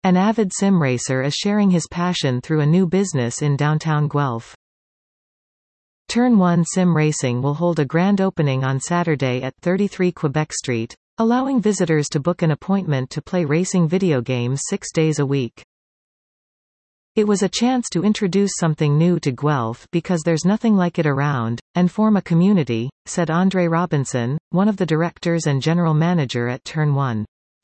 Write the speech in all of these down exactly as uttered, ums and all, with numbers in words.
An avid sim racer is sharing his passion through a new business in downtown Guelph. Turn one Sim Racing will hold a grand opening on Saturday at thirty-three Quebec Street, allowing visitors to book an appointment to play racing video games six days a week. It was a chance to introduce something new to Guelph because there's nothing like it around, and form a community, said Andre Robinson, one of the directors and general manager at Turn one.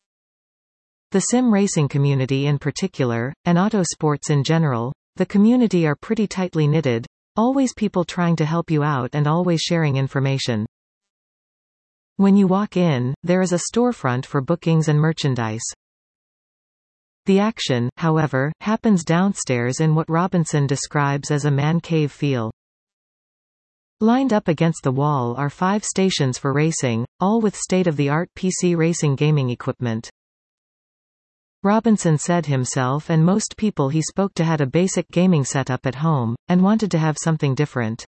The sim racing community in particular, and auto sports in general, the community are pretty tightly knitted, always people trying to help you out and always sharing information. When you walk in, there is a storefront for bookings and merchandise. The action, however, happens downstairs in what Robinson describes as a man cave feel. Lined up against the wall are five stations for racing, all with state-of-the-art P C racing gaming equipment. Robinson said himself and most people he spoke to had a basic gaming setup at home, and wanted to have something different.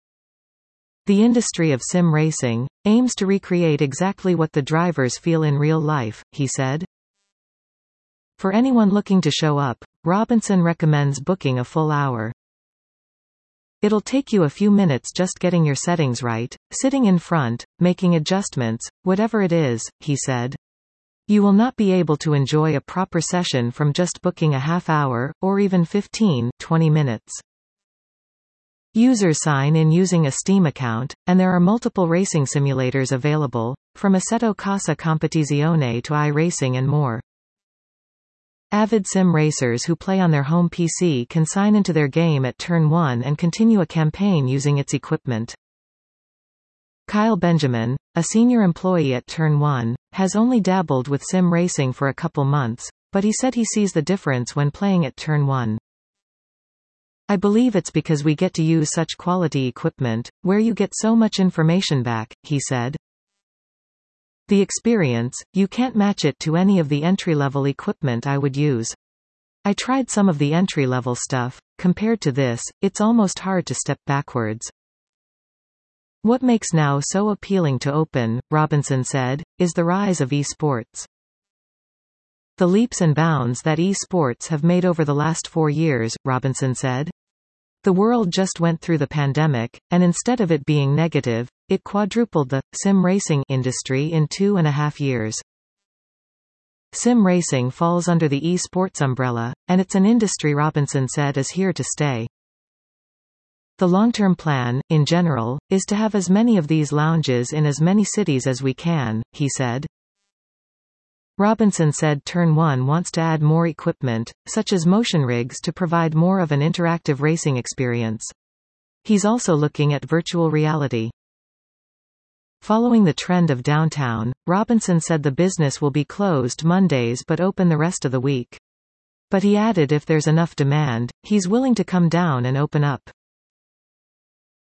The industry of sim racing aims to recreate exactly what the drivers feel in real life, he said. For anyone looking to show up, Robinson recommends booking a full hour. It'll take you a few minutes just getting your settings right, sitting in front, making adjustments, whatever it is, he said. You will not be able to enjoy a proper session from just booking a half hour, or even fifteen to twenty minutes. Users sign in using a Steam account, and there are multiple racing simulators available, from Assetto Corsa Competizione to iRacing and more. Avid sim racers who play on their home P C can sign into their game at Turn one and continue a campaign using its equipment. Kyle Benjamin, a senior employee at Turn one, has only dabbled with sim racing for a couple months, but he said he sees the difference when playing at Turn one. I believe it's because we get to use such quality equipment, where you get so much information back, he said. The experience, you can't match it to any of the entry-level equipment I would use. I tried some of the entry-level stuff, compared to this, it's almost hard to step backwards. What makes now so appealing to Open, Robinson said, is the rise of esports. The leaps and bounds that esports have made over the last four years, Robinson said. The world just went through the pandemic, and instead of it being negative, it quadrupled the sim racing industry in two and a half years. Sim racing falls under the esports umbrella, and it's an industry Robinson said is here to stay. The long-term plan, in general, is to have as many of these lounges in as many cities as we can, he said. Robinson said Turn one wants to add more equipment, such as motion rigs to provide more of an interactive racing experience. He's also looking at virtual reality. Following the trend of downtown, Robinson said the business will be closed Mondays but open the rest of the week. But he added if there's enough demand, he's willing to come down and open up.